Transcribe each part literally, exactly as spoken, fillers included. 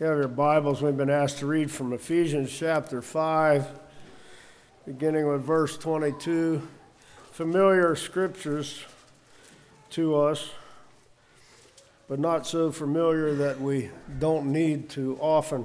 You have your Bibles. We've been asked to read from Ephesians chapter five, beginning with verse twenty-two. Familiar scriptures to us, but not so familiar that we don't need to often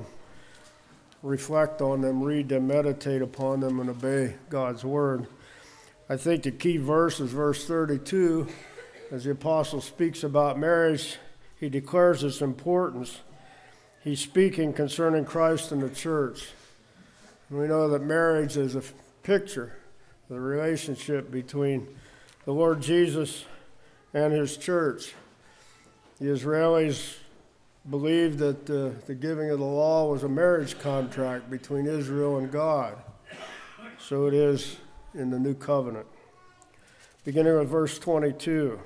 reflect on them, read them, meditate upon them, and obey God's word. I think the key verse is verse thirty-two. As the apostle speaks about marriage, he declares its importance. He's speaking concerning Christ and the church. And we know that marriage is a picture of the relationship between the Lord Jesus and his church. The Israelis believed that uh, the giving of the law was a marriage contract between Israel and God. So it is in the new covenant. Beginning with verse twenty-two.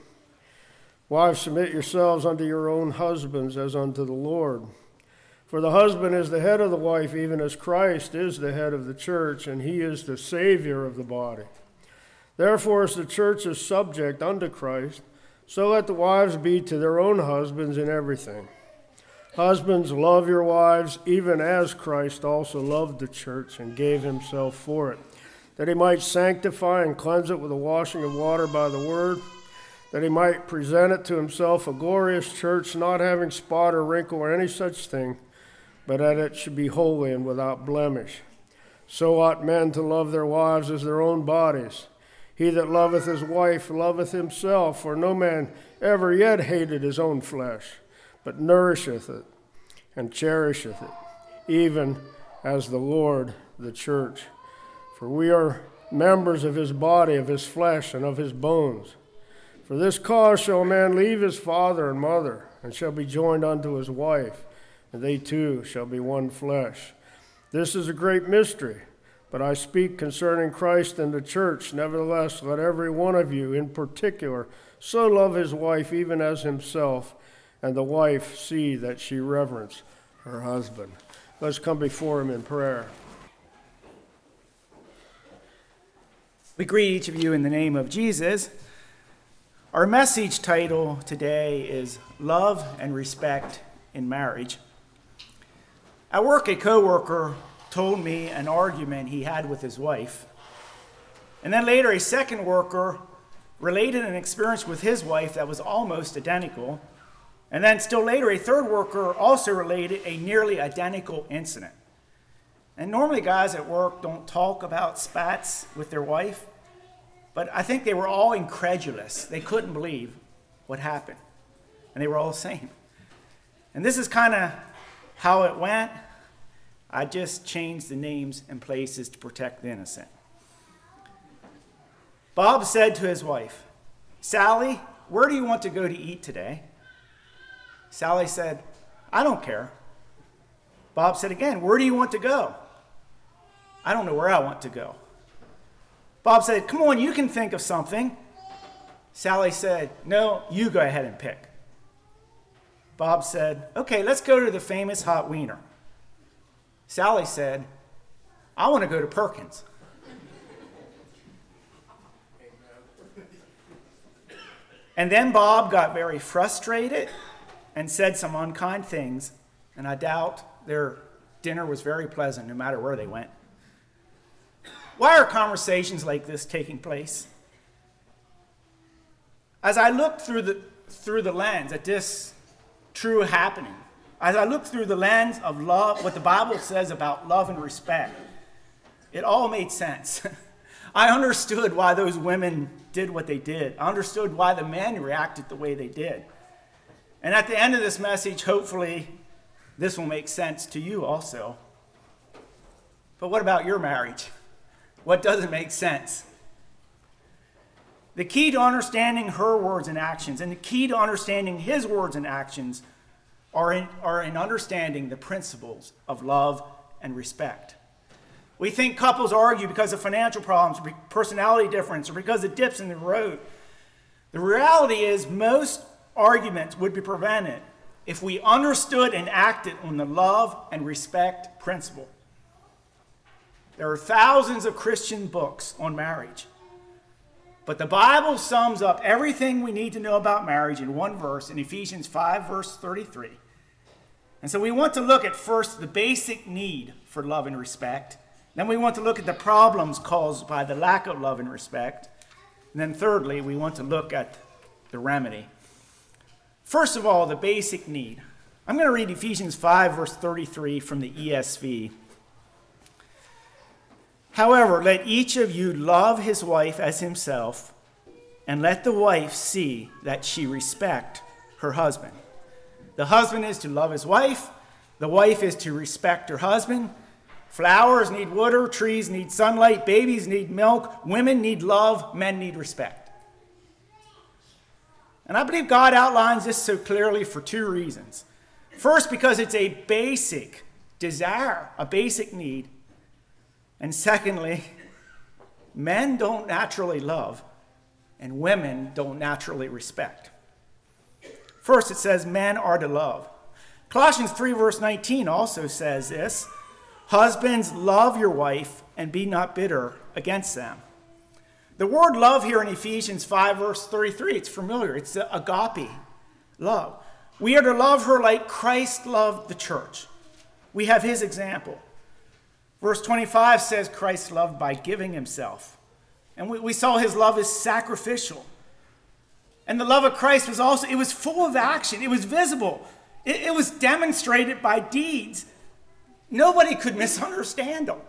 Wives, submit yourselves unto your own husbands as unto the Lord. For the husband is the head of the wife, even as Christ is the head of the church, and he is the Savior of the body. Therefore, as the church is subject unto Christ, so let the wives be to their own husbands in everything. Husbands, love your wives, even as Christ also loved the church and gave himself for it, that he might sanctify and cleanse it with the washing of water by the word, that he might present it to himself a glorious church, not having spot or wrinkle or any such thing, but that it should be holy and without blemish. So ought men to love their wives as their own bodies. He that loveth his wife loveth himself, for no man ever yet hated his own flesh, but nourisheth it and cherisheth it, even as the Lord the church. For we are members of his body, of his flesh, and of his bones. For this cause shall a man leave his father and mother, and shall be joined unto his wife, and they two shall be one flesh. This is a great mystery, but I speak concerning Christ and the church. Nevertheless, let every one of you in particular so love his wife even as himself, and the wife see that she reverence her husband. Let's come before him in prayer. We greet each of you in the name of Jesus. Our message title today is Love and Respect in Marriage. At work, a coworker told me an argument he had with his wife. And then later, a second worker related an experience with his wife that was almost identical. And then still later, a third worker also related a nearly identical incident. And normally guys at work don't talk about spats with their wife, but I think they were all incredulous. They couldn't believe what happened. And they were all the same. And this is kind of how it went. I just changed the names and places to protect the innocent. Bob said to his wife, "Sally, where do you want to go to eat today?" Sally said, "I don't care." Bob said again, "Where do you want to go?" "I don't know where I want to go." Bob said, "Come on, you can think of something." Sally said, "No, you go ahead and pick." Bob said, "Okay, let's go to the famous hot wiener." Sally said, "I want to go to Perkins." And then Bob got very frustrated and said some unkind things, and I doubt their dinner was very pleasant no matter where they went. Why are conversations like this taking place? As I look through the through the lens at this true happening, as I look through the lens of love, what the Bible says about love and respect, it all made sense. I understood why those women did what they did. I understood why the men reacted the way they did. And at the end of this message, hopefully, this will make sense to you also. But what about your marriage? What doesn't make sense? The key to understanding her words and actions, and the key to understanding his words and actions, are in, are in understanding the principles of love and respect. We think couples argue because of financial problems, or personality difference, or because of dips in the road. The reality is most arguments would be prevented if we understood and acted on the love and respect principle. There are thousands of Christian books on marriage, but the Bible sums up everything we need to know about marriage in one verse in Ephesians five, verse thirty-three. And so we want to look at first the basic need for love and respect. Then we want to look at the problems caused by the lack of love and respect. And then thirdly, we want to look at the remedy. First of all, the basic need. I'm going to read Ephesians five, verse thirty-three from the E S V. However, let each of you love his wife as himself, and let the wife see that she respect her husband. The husband is to love his wife. The wife is to respect her husband. Flowers need water. Trees need sunlight. Babies need milk. Women need love. Men need respect. And I believe God outlines this so clearly for two reasons. First, because it's a basic desire, a basic need. And secondly, men don't naturally love, and women don't naturally respect. First, it says men are to love. Colossians three, verse nineteen also says this: husbands, love your wife and be not bitter against them. The word love here in Ephesians five, verse thirty-three, it's familiar. It's the agape love. We are to love her like Christ loved the church. We have his example. Verse twenty-five says Christ loved by giving himself. And we, we saw his love is sacrificial. And the love of Christ was also, it was full of action. It was visible. It, it was demonstrated by deeds. Nobody could misunderstand them.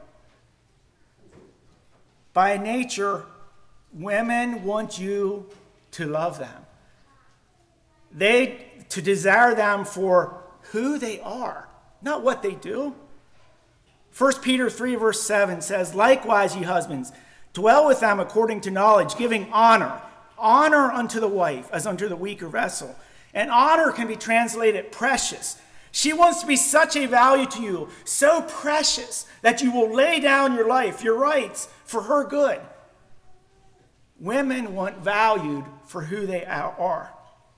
By nature, women want you to love them. They, to desire them for who they are, not what they do. First Peter three, verse seven says, likewise, ye husbands, dwell with them according to knowledge, giving honor. Honor unto the wife as unto the weaker vessel. And honor can be translated precious. She wants to be such a value to you, so precious, that you will lay down your life, your rights, for her good. Women want valued for who they are.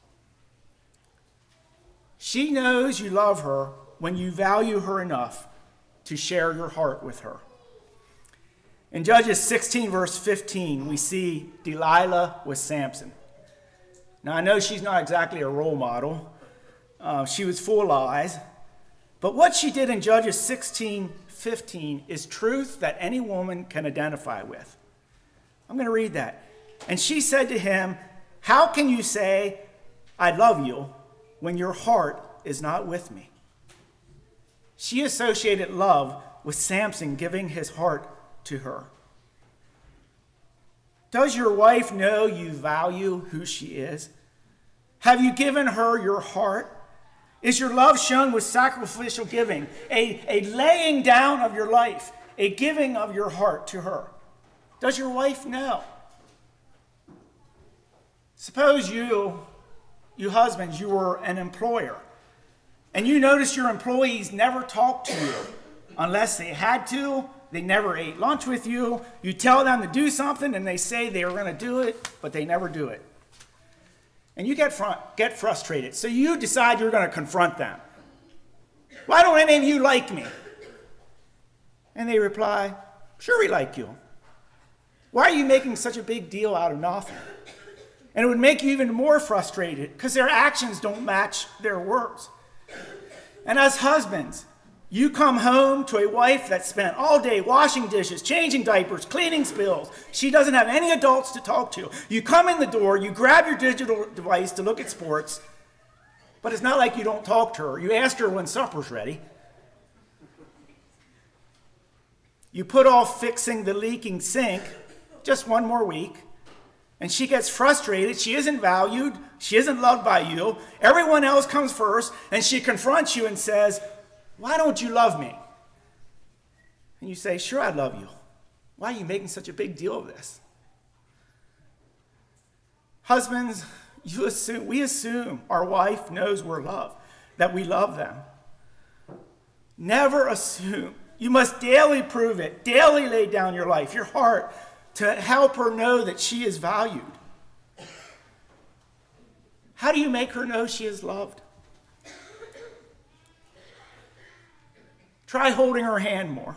She knows you love her when you value her enough to share your heart with her. In Judges sixteen, verse fifteen, we see Delilah with Samson. Now, I know she's not exactly a role model. Uh, she was full of lies. But what she did in Judges sixteen, fifteen is truth that any woman can identify with. I'm going to read that. And she said to him, how can you say, I love you, when your heart is not with me? She associated love with Samson giving his heart to her. Does your wife know you value who she is? Have you given her your heart? Is your love shown with sacrificial giving, a, a laying down of your life, a giving of your heart to her? Does your wife know? Suppose you, you husbands, you were an employer, and you notice your employees never talk to you unless they had to. They never ate lunch with you. You tell them to do something, and they say they were going to do it, but they never do it. And you get front, get frustrated. So you decide you're going to confront them. Why don't any of you like me? And they reply, sure we like you. Why are you making such a big deal out of nothing? And it would make you even more frustrated because their actions don't match their words. And as husbands, you come home to a wife that spent all day washing dishes, changing diapers, cleaning spills. She doesn't have any adults to talk to. You come in the door, you grab your digital device to look at sports, but it's not like you don't talk to her. You ask her when supper's ready. You put off fixing the leaking sink just one more week, and she gets frustrated. She isn't valued. She isn't loved by you. Everyone else comes first, and she confronts you and says, why don't you love me? And you say, sure, I love you. Why are you making such a big deal of this? Husbands, you assume, we assume our wife knows we're loved, that we love them. Never assume. You must daily prove it, daily lay down your life, your heart, to help her know that she is valued. How do you make her know she is loved? Try holding her hand more.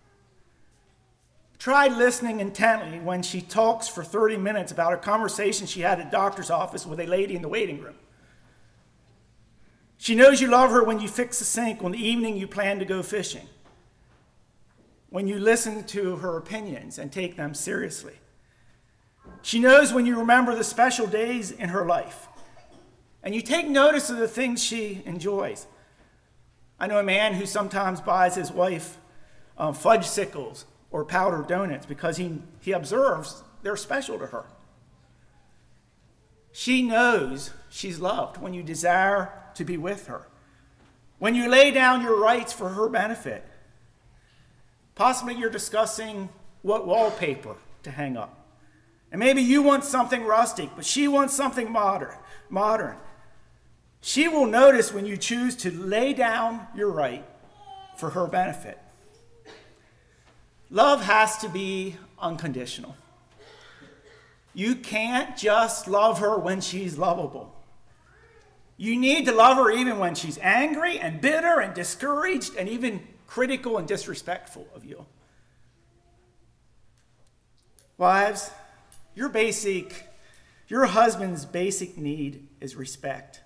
Try listening intently when she talks for thirty minutes about a conversation she had at a doctor's office with a lady in the waiting room. She knows you love her when you fix the sink on the evening you plan to go fishing, when you listen to her opinions and take them seriously. She knows when you remember the special days in her life, and you take notice of the things she enjoys. I know a man who sometimes buys his wife um, fudge sickles or powdered donuts because he, he observes they're special to her. She knows she's loved when you desire to be with her, when you lay down your rights for her benefit. Possibly you're discussing what wallpaper to hang up. And maybe you want something rustic, but she wants something modern. modern. She will notice when you choose to lay down your right for her benefit. Love has to be unconditional. You can't just love her when she's lovable. You need to love her even when she's angry and bitter and discouraged and even critical and disrespectful of you. Wives, your basic, your husband's basic need is respect.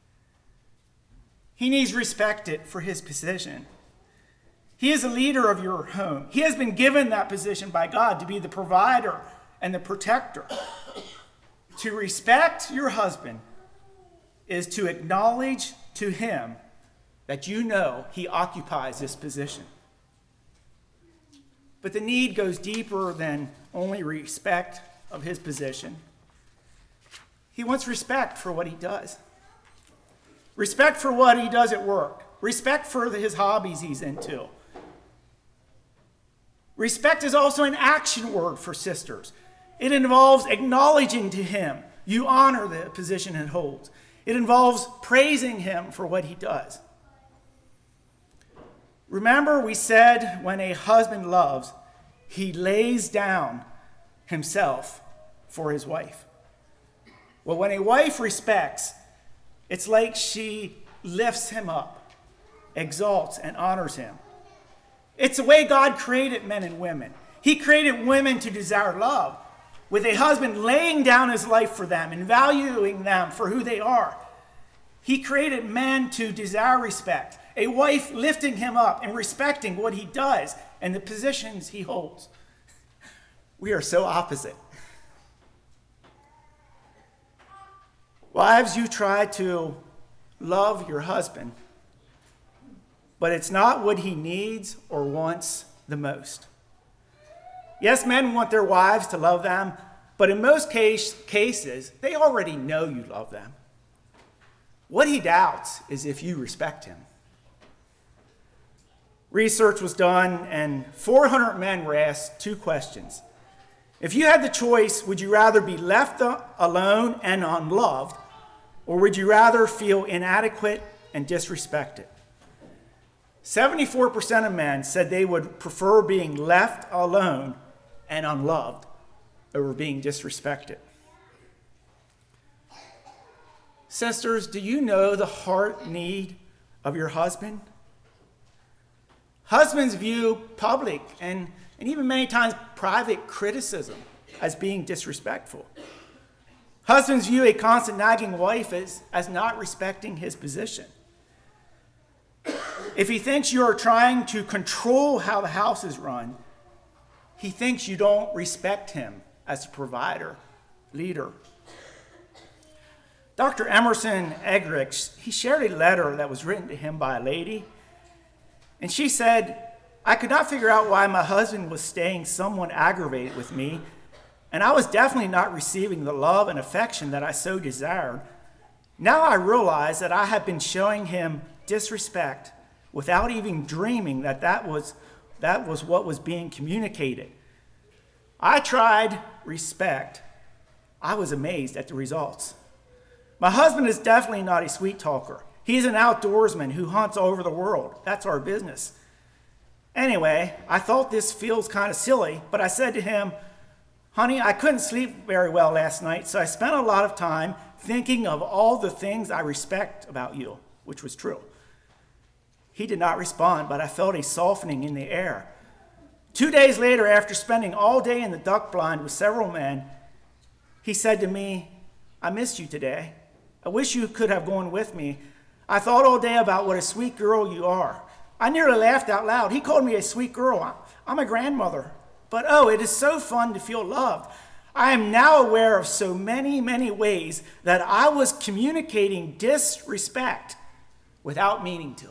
He needs respected for his position. He is a leader of your home. He has been given that position by God to be the provider and the protector. To respect your husband is to acknowledge to him that you know he occupies this position. But the need goes deeper than only respect of his position. He wants respect for what he does. Respect for what he does at work. Respect for his hobbies he's into. Respect is also an action word for sisters. It involves acknowledging to him you honor the position he holds. It involves praising him for what he does. Remember, we said when a husband loves, he lays down himself for his wife. Well, when a wife respects, it's like she lifts him up, exalts, and honors him. It's the way God created men and women. He created women to desire love, with a husband laying down his life for them and valuing them for who they are. He created men to desire respect, a wife lifting him up and respecting what he does and the positions he holds. We are so opposite. Wives, you try to love your husband, but it's not what he needs or wants the most. Yes, men want their wives to love them, but in most case, cases, they already know you love them. What he doubts is if you respect him. Research was done, and four hundred men were asked two questions. If you had the choice, would you rather be left alone and unloved, or would you rather feel inadequate and disrespected? seventy-four percent of men said they would prefer being left alone and unloved over being disrespected. Sisters, do you know the heart need of your husband? Husbands view public and, and even many times private criticism as being disrespectful. Husbands view a constant nagging wife as, as not respecting his position. If he thinks you are trying to control how the house is run, he thinks you don't respect him as a provider, leader. Doctor Emerson Eggerichs, he shared a letter that was written to him by a lady, and she said, I could not figure out why my husband was staying somewhat aggravated with me, and I was definitely not receiving the love and affection that I so desired. Now I realize that I have been showing him disrespect without even dreaming that that was, that was what was being communicated. I tried respect. I was amazed at the results. My husband is definitely not a sweet talker. He's an outdoorsman who hunts all over the world. That's our business. Anyway, I thought this feels kind of silly, but I said to him, honey, I couldn't sleep very well last night, so I spent a lot of time thinking of all the things I respect about you, which was true. He did not respond, but I felt a softening in the air. Two days later, after spending all day in the duck blind with several men, he said to me, I missed you today. I wish you could have gone with me. I thought all day about what a sweet girl you are. I nearly laughed out loud. He called me a sweet girl. I'm a grandmother. But oh, it is so fun to feel loved. I am now aware of so many, many ways that I was communicating disrespect without meaning to.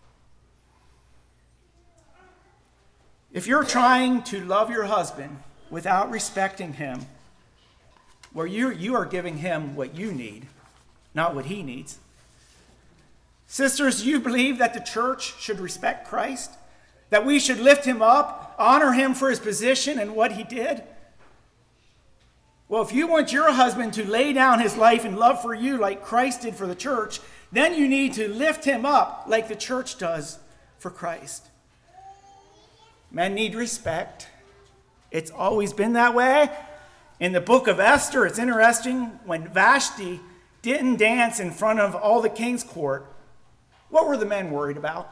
If you're trying to love your husband without respecting him, well, you, you are giving him what you need, not what he needs. Sisters, do you believe that the church should respect Christ? That we should lift him up, honor him for his position and what he did? Well, if you want your husband to lay down his life in love for you like Christ did for the church, then you need to lift him up like the church does for Christ. Men need respect. It's always been that way. In the book of Esther, it's interesting, when Vashti didn't dance in front of all the king's court, what were the men worried about?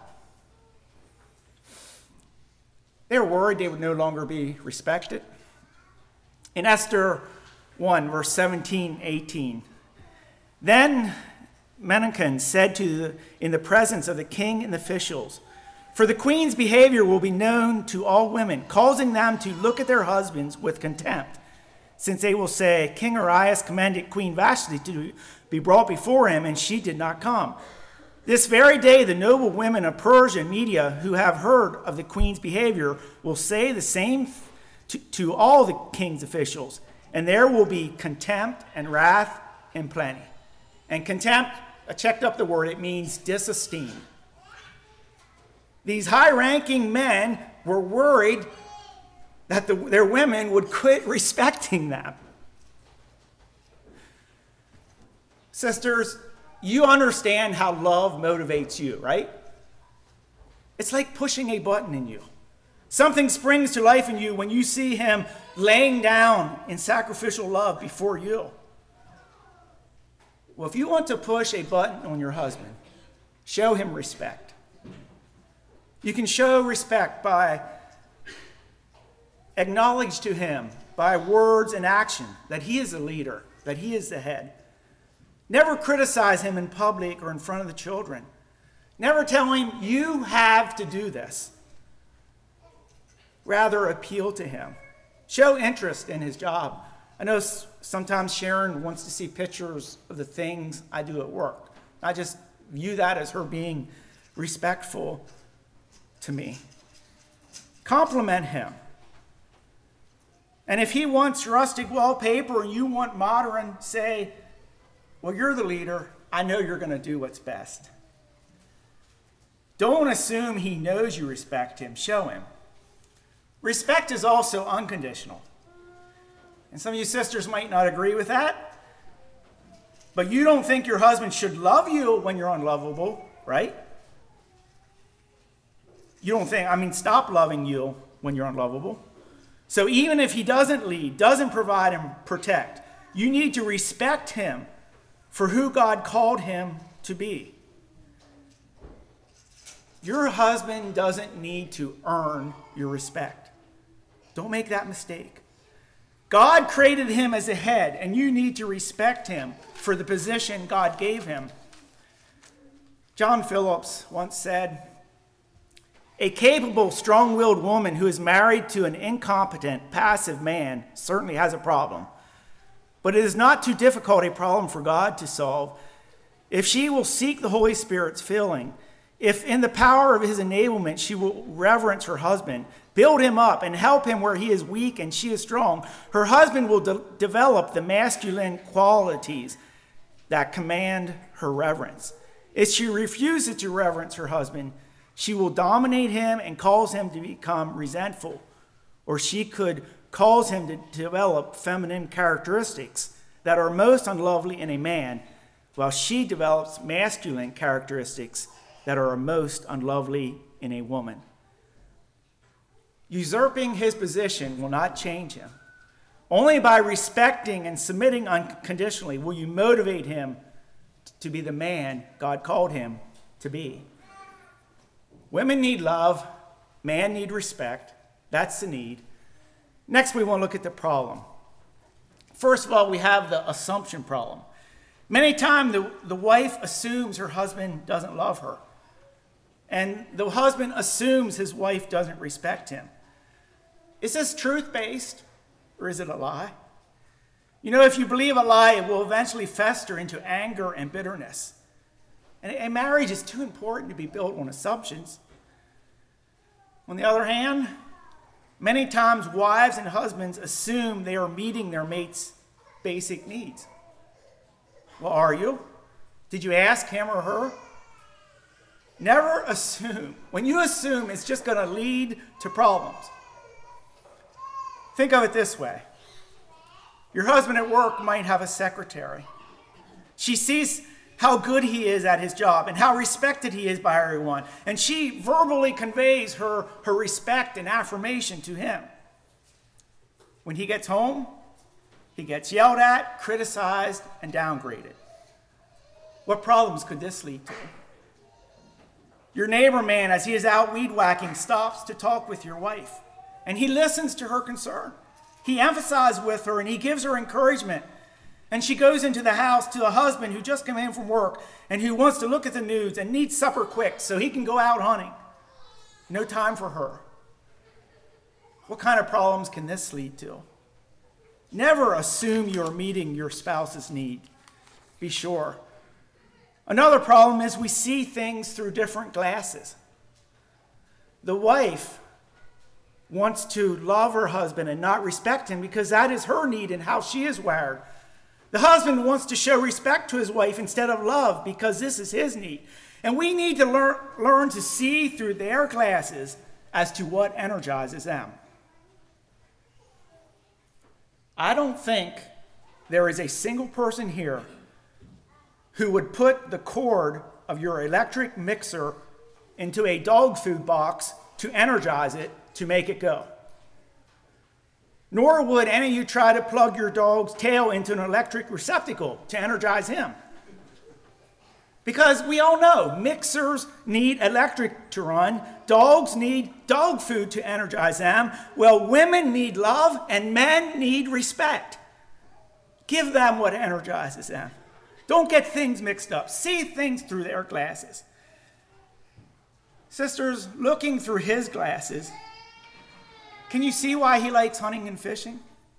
They were worried they would no longer be respected. In Esther one, verse seventeen, eighteen, then Memucan said to the, in the presence of the king and the officials, for the queen's behavior will be known to all women, causing them to look at their husbands with contempt, since they will say, King Arias commanded Queen Vashti to be brought before him, and she did not come. This very day, the noble women of Persia and Media who have heard of the queen's behavior will say the same to, to all the king's officials, and there will be contempt and wrath in plenty. And contempt, I checked up the word, it means disesteem. These high-ranking men were worried that the, their women would quit respecting them. Sisters, you understand how love motivates you, right? It's like pushing a button in you. Something springs to life in you when you see him laying down in sacrificial love before you. Well, if you want to push a button on your husband, show him respect. You can show respect by acknowledge to him by words and action that he is the leader, that he is the head. Never criticize him in public or in front of the children. Never tell him, you have to do this. Rather, appeal to him. Show interest in his job. I know sometimes Sharon wants to see pictures of the things I do at work. I just view that as her being respectful to me. Compliment him. And if he wants rustic wallpaper and you want modern, say, well, you're the leader. I know you're going to do what's best. Don't assume he knows you respect him. Show him. Respect is also unconditional. And some of you sisters might not agree with that. But you don't think your husband should love you when you're unlovable, right? You don't think, I mean, stop loving you when you're unlovable. So even if he doesn't lead, doesn't provide and protect, you need to respect him for who God called him to be. Your husband doesn't need to earn your respect. Don't make that mistake. God created him as a head, and you need to respect him for the position God gave him. John Phillips once said, a capable, strong-willed woman who is married to an incompetent, passive man certainly has a problem. But it is not too difficult a problem for God to solve if she will seek the Holy Spirit's filling. If in the power of his enablement she will reverence her husband, build him up, and help him where he is weak and she is strong, her husband will de- develop the masculine qualities that command her reverence. If she refuses to reverence her husband, she will dominate him and cause him to become resentful, or she could cause him to develop feminine characteristics that are most unlovely in a man, while she develops masculine characteristics that are most unlovely in a woman. Usurping his position will not change him. Only by respecting and submitting unconditionally will you motivate him to be the man God called him to be. Women need love. Man need respect. That's the need. Next, we want to look at the problem. First of all, we have the assumption problem. Many times the, the wife assumes her husband doesn't love her. And the husband assumes his wife doesn't respect him. Is this truth-based or is it a lie? You know, if you believe a lie, it will eventually fester into anger and bitterness. And a marriage is too important to be built on assumptions. On the other hand, many times wives and husbands assume they are meeting their mate's basic needs. Well, are you? Did you ask him or her? Never assume. When you assume, it's just going to lead to problems. Think of it this way. Your husband at work might have a secretary. She sees how good he is at his job and how respected he is by everyone. And she verbally conveys her, her respect and affirmation to him. When he gets home, he gets yelled at, criticized, and downgraded. What problems could this lead to? Your neighbor man, as he is out weed whacking, stops to talk with your wife, and he listens to her concern. He emphasizes with her, and he gives her encouragement. And she goes into the house to a husband who just came in from work and who wants to look at the news and needs supper quick so he can go out hunting. No time for her. What kind of problems can this lead to? Never assume you're meeting your spouse's need. Be sure. Another problem is we see things through different glasses. The wife wants to love her husband and not respect him because that is her need and how she is wired. The husband wants to show respect to his wife instead of love because this is his need. And we need to learn, learn to see through their glasses as to what energizes them. I don't think there is a single person here who would put the cord of your electric mixer into a dog food box to energize it, to make it go. Nor would any of you try to plug your dog's tail into an electric receptacle to energize him. Because we all know mixers need electric to run, dogs need dog food to energize them. Well, women need love and men need respect. Give them what energizes them. Don't get things mixed up. See things through their glasses. Sisters, looking through his glasses, can you see why he likes hunting and fishing?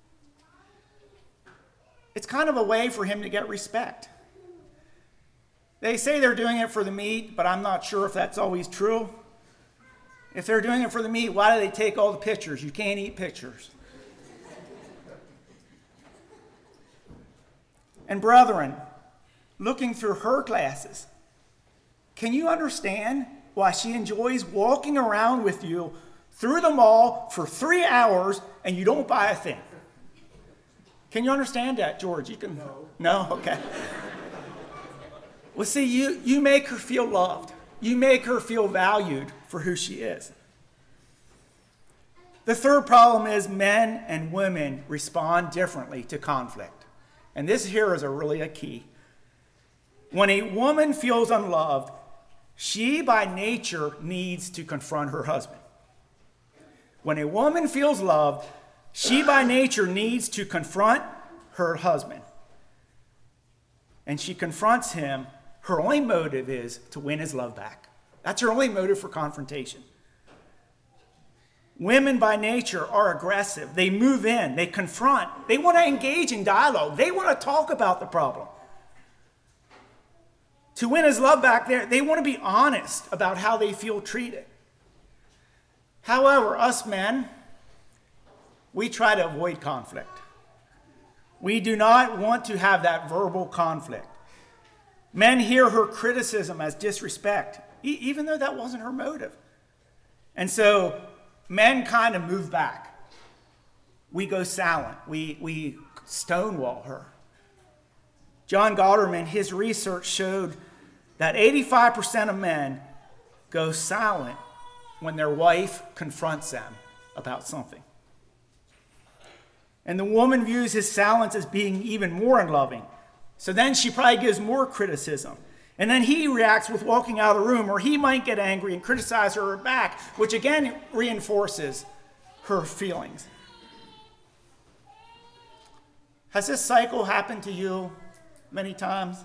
It's kind of a way for him to get respect. They say they're doing it for the meat, but I'm not sure if that's always true. If they're doing it for the meat, why do they take all the pictures? You can't eat pictures. And brethren, looking through her glasses, can you understand why she enjoys walking around with you through the mall for three hours and you don't buy a thing? Can you understand that, George? You can. No. No? Okay. Well, see, you, you make her feel loved. You make her feel valued for who she is. The third problem is men and women respond differently to conflict. And this here is a really a key. When a woman feels unloved, she by nature needs to confront her husband. When a woman feels loved, she by nature needs to confront her husband. And she confronts him. Her only motive is to win his love back. That's her only motive for confrontation. Women by nature are aggressive. They move in, they confront, they want to engage in dialogue, they want to talk about the problem. To win his love back, they want to be honest about how they feel treated. However, us men, we try to avoid conflict. We do not want to have that verbal conflict. Men hear her criticism as disrespect, e- even though that wasn't her motive. And so men kind of move back. We go silent. We, we stonewall her. John Gottman, his research showed that eighty-five percent of men go silent when their wife confronts them about something. And the woman views his silence as being even more unloving. So then she probably gives more criticism. And then he reacts with walking out of the room, or he might get angry and criticize her back, which again reinforces her feelings. Has this cycle happened to you many times?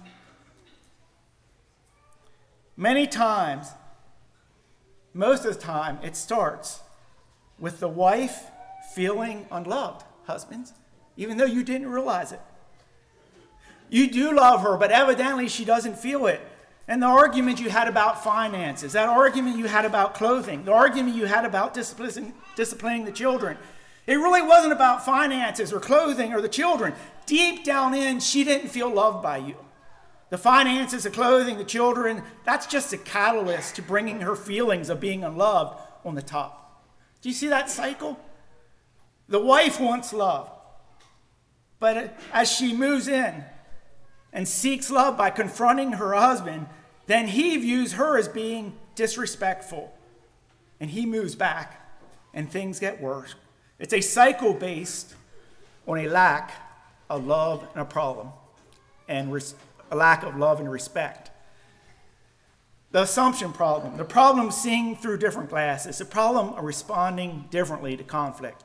Many times, most of the time, it starts with the wife feeling unloved, husbands, even though you didn't realize it. You do love her, but evidently she doesn't feel it. And the argument you had about finances, that argument you had about clothing, the argument you had about disciplining, disciplining the children, it really wasn't about finances or clothing or the children. Deep down in, she didn't feel loved by you. The finances, the clothing, the children, that's just a catalyst to bringing her feelings of being unloved on the top. Do you see that cycle? The wife wants love. But as she moves in and seeks love by confronting her husband, then he views her as being disrespectful. And he moves back, and things get worse. It's a cycle based on a lack of love and a problem, and res- a lack of love and respect. The assumption problem, the problem of seeing through different glasses, the problem of responding differently to conflict.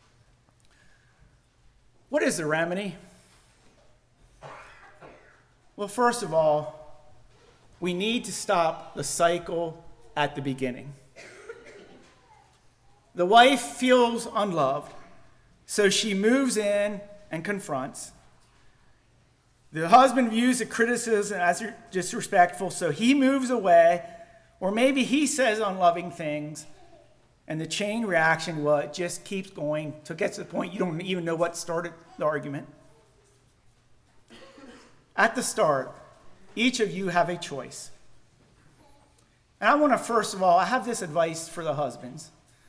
What is the remedy? Well, first of all, we need to stop the cycle at the beginning. The wife feels unloved, so she moves in and confronts. The husband views the criticism as disrespectful, so he moves away, or maybe he says unloving things, and the chain reaction, well, it just keeps going till it gets to the point you don't even know what started the argument. At the start, each of you have a choice. And I want to, first of all, I have this advice for the husbands.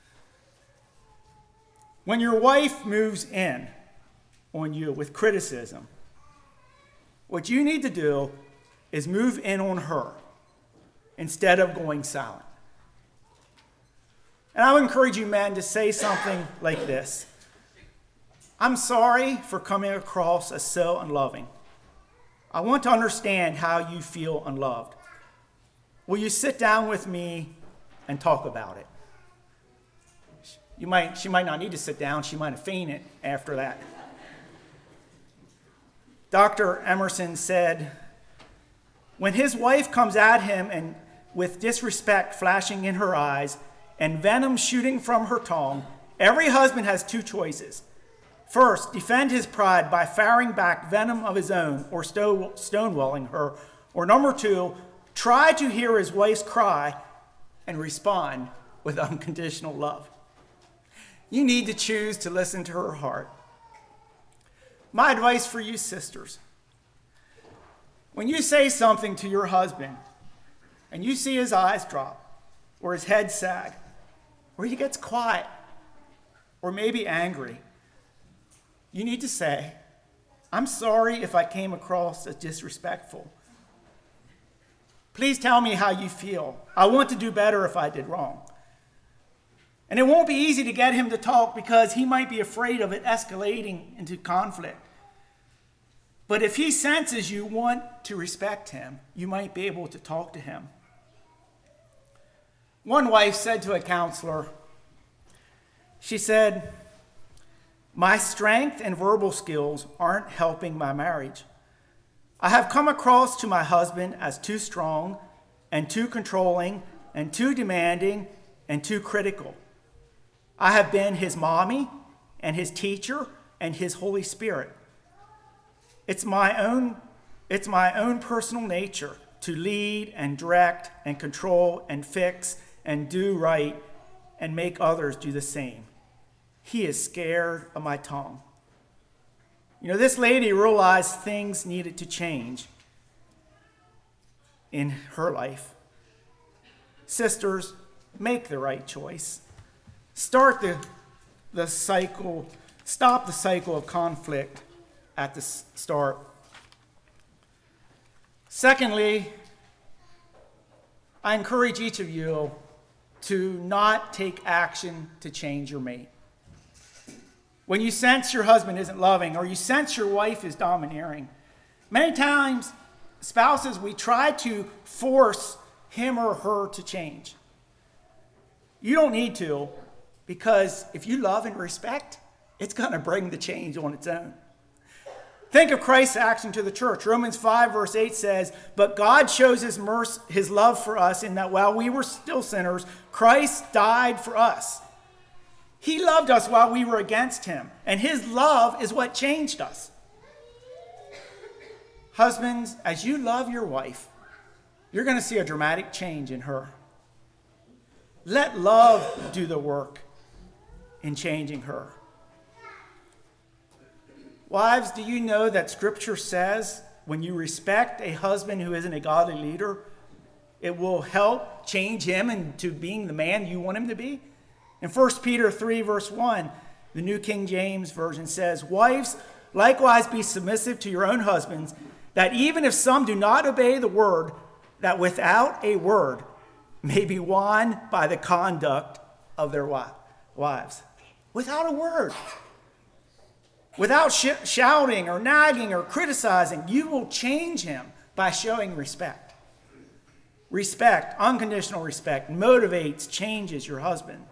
When your wife moves in on you with criticism, what you need to do is move in on her instead of going silent. And I would encourage you men to say something like this: I'm sorry for coming across as so unloving. I want to understand how you feel unloved. Will you sit down with me and talk about it? You might, she might not need to sit down. She might have fainted after that. Doctor Emerson said, when his wife comes at him and with disrespect flashing in her eyes and venom shooting from her tongue, every husband has two choices. First, defend his pride by firing back venom of his own or stonewalling her. Or number two, try to hear his wife's cry and respond with unconditional love. You need to choose to listen to her heart. My advice for you sisters: when you say something to your husband and you see his eyes drop or his head sag or he gets quiet or maybe angry, you need to say, I'm sorry if I came across as disrespectful. Please tell me how you feel. I want to do better if I did wrong. And it won't be easy to get him to talk because he might be afraid of it escalating into conflict. But if he senses you want to respect him, you might be able to talk to him. One wife said to a counselor, she said, my strength and verbal skills aren't helping my marriage. I have come across to my husband as too strong and too controlling and too demanding and too critical. I have been his mommy and his teacher and his Holy Spirit. It's my own, it's my own personal nature to lead and direct and control and fix and do right and make others do the same. He is scared of my tongue. You know, this lady realized things needed to change in her life. Sisters, make the right choice. Start the, the cycle, stop the cycle of conflict at the start. Secondly, I encourage each of you to not take action to change your mate. When you sense your husband isn't loving or you sense your wife is domineering, many times, spouses, we try to force him or her to change. You don't need to, because if you love and respect, it's going to bring the change on its own. Think of Christ's action to the church. Romans five verse eight says, "But God shows his mercy, his love for us in that while we were still sinners, Christ died for us." He loved us while we were against him, and his love is what changed us. Husbands, as you love your wife, you're going to see a dramatic change in her. Let love do the work in changing her. Wives, do you know that Scripture says when you respect a husband who isn't a godly leader, it will help change him into being the man you want him to be? In First Peter three, verse one, the New King James Version says, "Wives, likewise be submissive to your own husbands, that even if some do not obey the word, that without a word may be won by the conduct of their wives." Without a word. Without sh- shouting or nagging or criticizing, you will change him by showing respect. Respect, unconditional respect, motivates, changes your husband.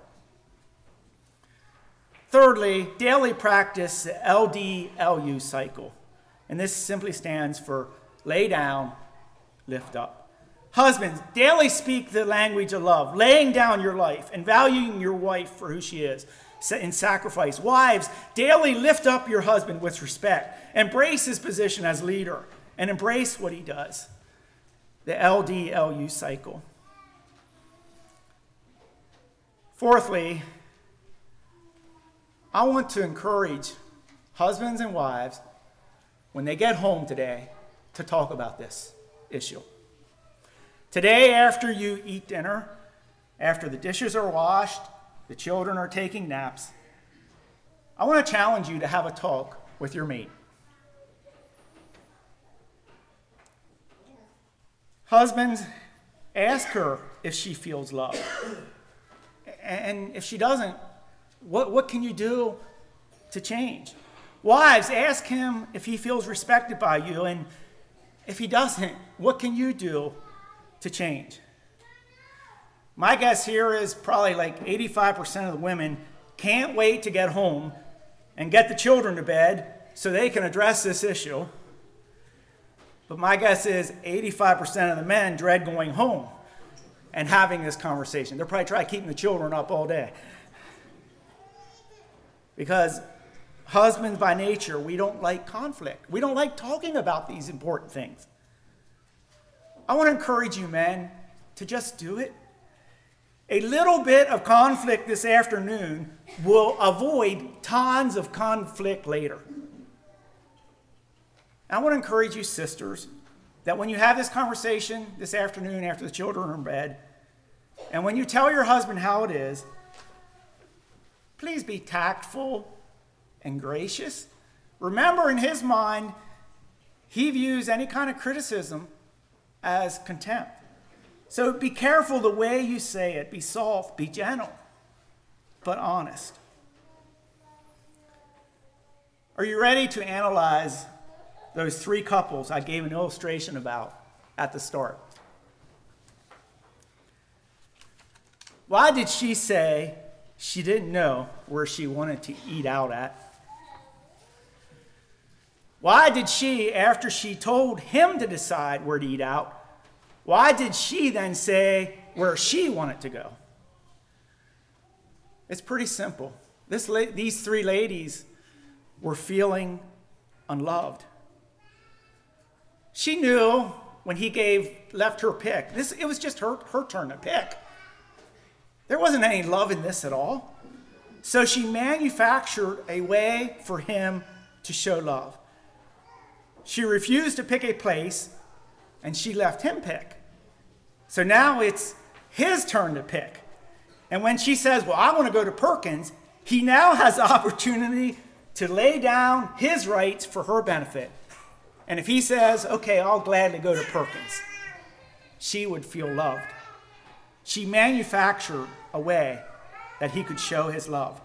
Thirdly, daily practice the L D L U cycle. And this simply stands for lay down, lift up. Husbands, daily speak the language of love, laying down your life and valuing your wife for who she is in sacrifice. Wives, daily lift up your husband with respect. Embrace his position as leader and embrace what he does. The L D L U cycle. Fourthly, I want to encourage husbands and wives, when they get home today, to talk about this issue. Today, after you eat dinner, after the dishes are washed, the children are taking naps, I want to challenge you to have a talk with your mate. Husbands, ask her if she feels loved. And if she doesn't, what, what can you do to change? Wives, ask him if he feels respected by you. And if he doesn't, what can you do to change? My guess here is probably like eighty-five percent of the women can't wait to get home and get the children to bed so they can address this issue. But my guess is eighty-five percent of the men dread going home and having this conversation. They'll probably try keeping the children up all day. Because husbands by nature, we don't like conflict. We don't like talking about these important things. I want to encourage you, men, to just do it. A little bit of conflict this afternoon will avoid tons of conflict later. I want to encourage you, sisters, that when you have this conversation this afternoon after the children are in bed, and when you tell your husband how it is, please be tactful and gracious. Remember, in his mind, he views any kind of criticism as contempt. So be careful the way you say it. Be soft, be gentle, but honest. Are you ready to analyze those three couples I gave an illustration about at the start? Why did she say she didn't know where she wanted to eat out at? Why did she, after she told him to decide where to eat out, why did she then say where she wanted to go? It's pretty simple. This, these three ladies were feeling unloved. She knew when he gave left her pick. This it was just her, her turn to pick. There wasn't any love in this at all. So she manufactured a way for him to show love. She refused to pick a place, and she left him pick. So now it's his turn to pick. And when she says, well, I want to go to Perkins, he now has the opportunity to lay down his rights for her benefit. And if he says, okay, I'll gladly go to Perkins, she would feel loved. She manufactured a way that he could show his love.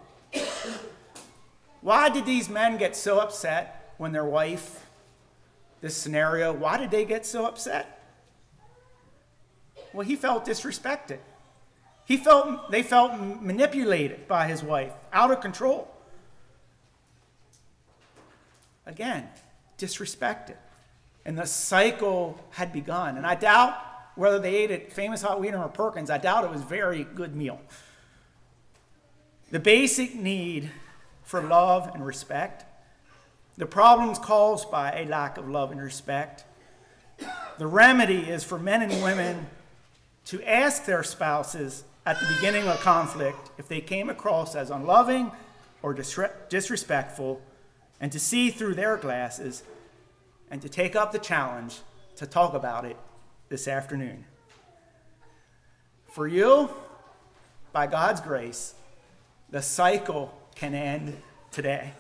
Why did these men get so upset when their wife, this scenario, why did they get so upset? Well, he felt disrespected. He felt, they felt manipulated by his wife, out of control. Again, disrespected. And the cycle had begun. And I doubt whether they ate at Famous Hot Wiener or Perkins, I doubt it was a very good meal. The basic need for love and respect, the problems caused by a lack of love and respect, the remedy is for men and women to ask their spouses at the beginning of a conflict if they came across as unloving or disrespectful, and to see through their glasses and to take up the challenge to talk about it this afternoon. For you, by God's grace, the cycle can end today.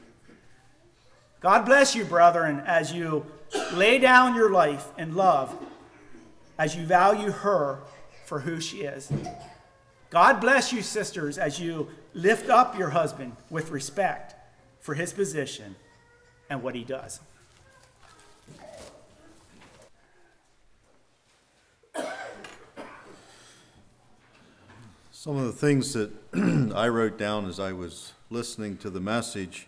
God bless you, brethren, as you lay down your life in love, as you value her for who she is. God bless you, sisters, as you lift up your husband with respect for his position and what he does. Some of the things that I wrote down as I was listening to the message,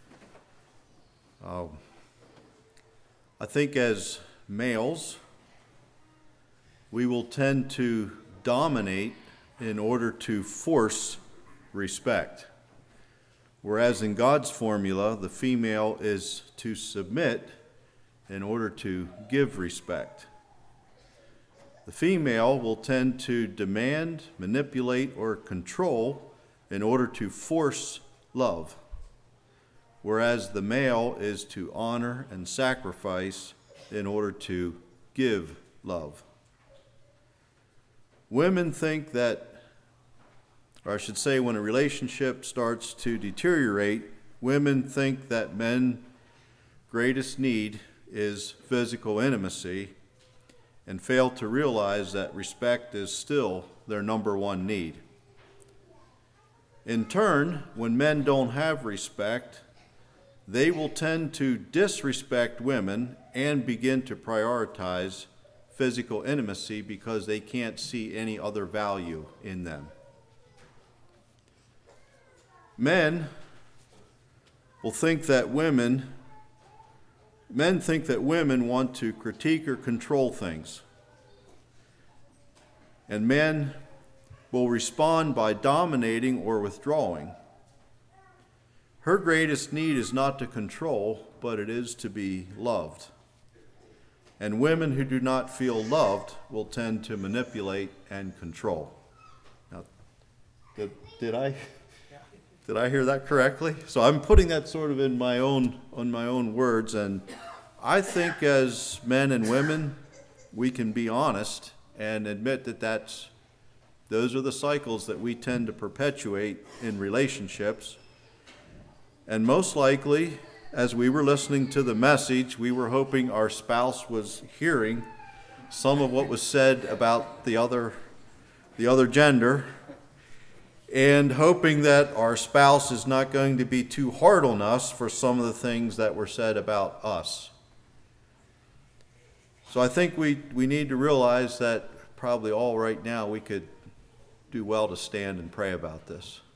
uh, I think as males, we will tend to dominate in order to force respect. Whereas in God's formula, the female is to submit in order to give respect. The female will tend to demand, manipulate, or control in order to force love, whereas the male is to honor and sacrifice in order to give love. Women think that, or I should say when a relationship starts to deteriorate, women think that men's greatest need is physical intimacy, and fail to realize that respect is still their number one need. In turn, when men don't have respect, they will tend to disrespect women and begin to prioritize physical intimacy because they can't see any other value in them. Men will think that women Men think that women want to critique or control things. And men will respond by dominating or withdrawing. Her greatest need is not to control, but it is to be loved. And women who do not feel loved will tend to manipulate and control. Now, did, did I... Did I hear that correctly? So I'm putting that sort of in my own on my own words, and I think as men and women, we can be honest and admit that that's those are the cycles that we tend to perpetuate in relationships. And most likely, as we were listening to the message, we were hoping our spouse was hearing some of what was said about the other the other gender, and hoping that our spouse is not going to be too hard on us for some of the things that were said about us. So I think we, we need to realize that probably all right now we could do well to stand and pray about this.